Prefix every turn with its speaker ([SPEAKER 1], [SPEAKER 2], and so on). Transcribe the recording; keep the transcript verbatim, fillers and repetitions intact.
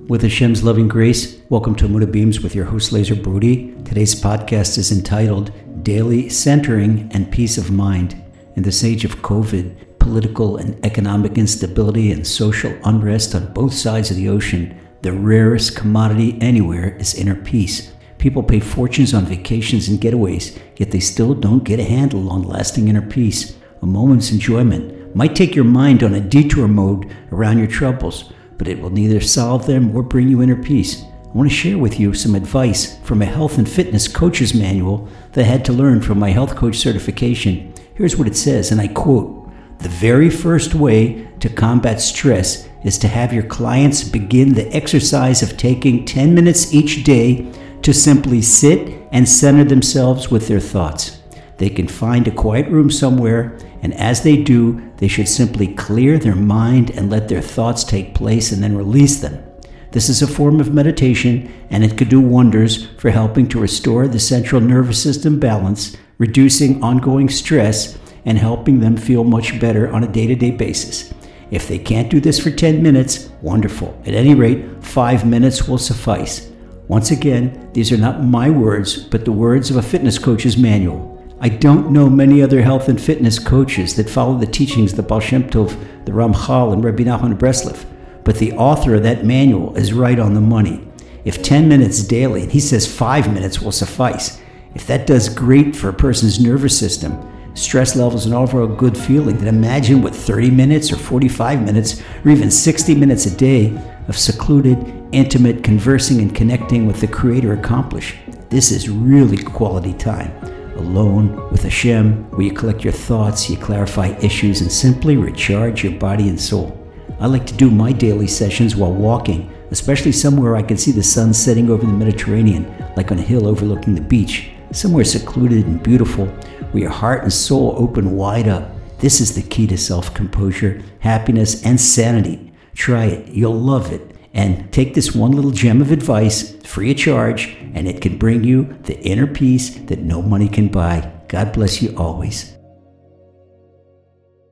[SPEAKER 1] With Hashem's loving grace, welcome to Amuda Beams with your host Lazer Brody. Today's podcast is entitled Daily Centering and Peace of Mind. In this age of COVID, political and economic instability and social unrest on both sides of the ocean, the rarest commodity anywhere is inner peace. People pay fortunes on vacations and getaways, yet they still don't get a handle on lasting inner peace. A moment's enjoyment might take your mind on a detour mode around your troubles, but it will neither solve them or bring you inner peace. I want to share with you some advice from a health and fitness coach's manual that I had to learn from my health coach certification. Here's what it says, and I quote, "The very first way to combat stress is to have your clients begin the exercise of taking ten minutes each day to simply sit and center themselves with their thoughts. They can find a quiet room somewhere, and as they do, they should simply clear their mind and let their thoughts take place and then release them. This is a form of meditation, and it could do wonders for helping to restore the central nervous system balance, reducing ongoing stress, and helping them feel much better on a day-to-day basis. If they can't do this for ten minutes, wonderful. At any rate, five minutes will suffice." Once again, these are not my words, but the words of a fitness coach's manual. I don't know many other health and fitness coaches that follow the teachings of the Baal Shem Tov, the Ramchal, and Rabbi Nachman of Breslov, but the author of that manual is right on the money. If ten minutes daily, and he says five minutes will suffice, if that does great for a person's nervous system, stress levels, and overall good feeling, then imagine what thirty minutes or forty-five minutes or even sixty minutes a day of secluded, intimate conversing and connecting with the Creator accomplish. This is really quality time. Alone with Hashem, where you collect your thoughts, you clarify issues, and simply recharge your body and soul. I like to do my daily sessions while walking, especially somewhere I can see the sun setting over the Mediterranean, like on a hill overlooking the beach, somewhere secluded and beautiful, where your heart and soul open wide up. This is the key to self-composure, happiness, and sanity. Try it. You'll love it. And take this one little gem of advice, free of charge, and it can bring you the inner peace that no money can buy. God bless you always.